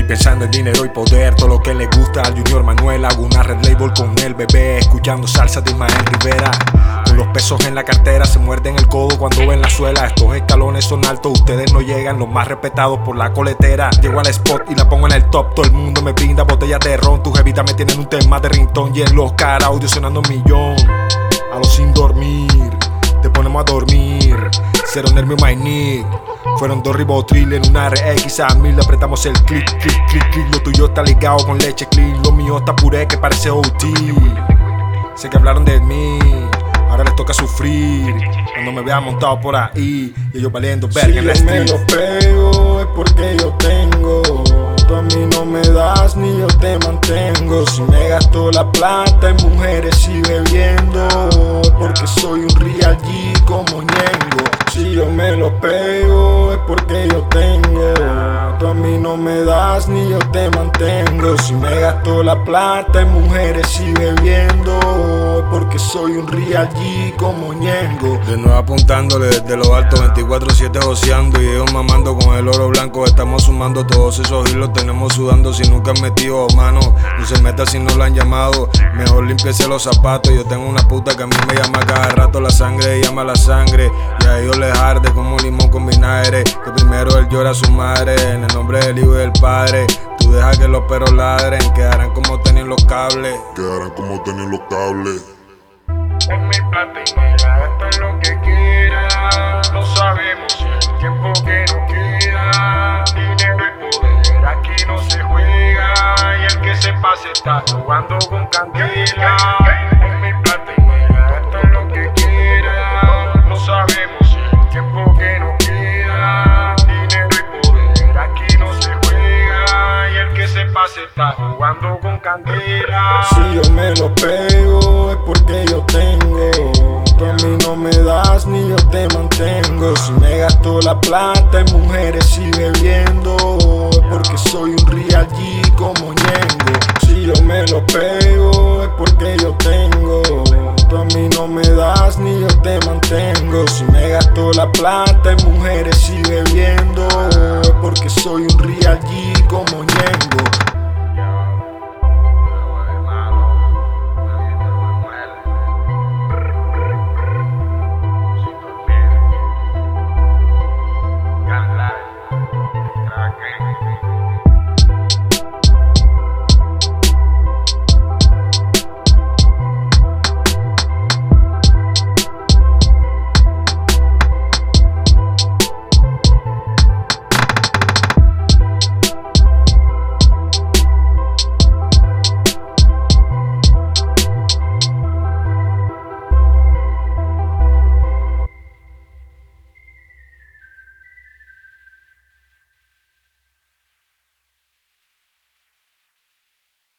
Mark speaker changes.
Speaker 1: pensando en dinero y poder, todo lo que le gusta al Junior Manuel. Hago una red label con el bebé, escuchando salsa de Ismael Rivera. Con los pesos en la cartera se muerden el codo cuando ven la suela. Estos escalones son altos, ustedes no llegan, los más respetados por la coletera. Llego al spot y la pongo en el top, todo el mundo me brinda botellas de ron. Tus jevitas me tienen un tema de ringtone y en los car audio sonando un millón. A los sin dormir, te ponemos a dormir. Cero nervio, my nick. Fueron 2 ribotril en una RX a 1000. Le apretamos el click, click, click, click. Lo tuyo está ligado con leche clean. Lo mío está puré que parece OT. Sé que hablaron de mí, ahora les toca sufrir. Cuando me vean montado por ahí y ellos valiendo verga en la street.
Speaker 2: Si yo me lo pego es porque yo tengo. Tú a mí no me das ni yo te mantengo. Si me gasto la plata en mujeres y bebiendo, es porque soy un real G como Ñengo. Si yo me lo pego es porque yo tengo. Tú a mí no me das ni yo te mantengo. Si me gasto la plata en mujeres y bebiendo, es porque soy un real G como Ñengo.
Speaker 1: De nuevo apuntándole desde lo alto, 24/7 joseando y ellos mamando con el oro blanco. Estamos sumando todos esos hilos, tenemos sudando si nunca han metido mano. No se meta si no lo han llamado, mejor limpiese los zapatos. Yo tengo una puta que a mí me llama cada rato la sangre, llama la sangre. Y a ellos les arde como un limón con vinagre. Que primero él llora a su madre, en el nombre del hijo y del padre. Tú deja que los perros ladren, quedarán como tenían los cables.
Speaker 3: Quedarán como tenían los cables.
Speaker 4: En mi plata y me la gasto en lo que quiera. No sabemos si el tiempo que nos queda. Dinero y poder aquí no se juega. Y el que se pase está jugando con candela. En mi plata y me la gasto en lo que quiera. No sabemos si el tiempo que nos queda. Dinero y poder aquí no se juega. Y el que se pase está jugando con candela.
Speaker 2: Si yo me lo pego es porque yo tengo. Tú a mí no me das ni yo te mantengo. Si me gasto la plata en mujeres y bebiendo, es porque soy un real G como Ñengo. Si yo me lo pego es porque yo tengo. Tú a mí no me das ni yo te mantengo. Si me gasto la plata en mujeres y bebiendo, es porque soy un real G como Ñengo.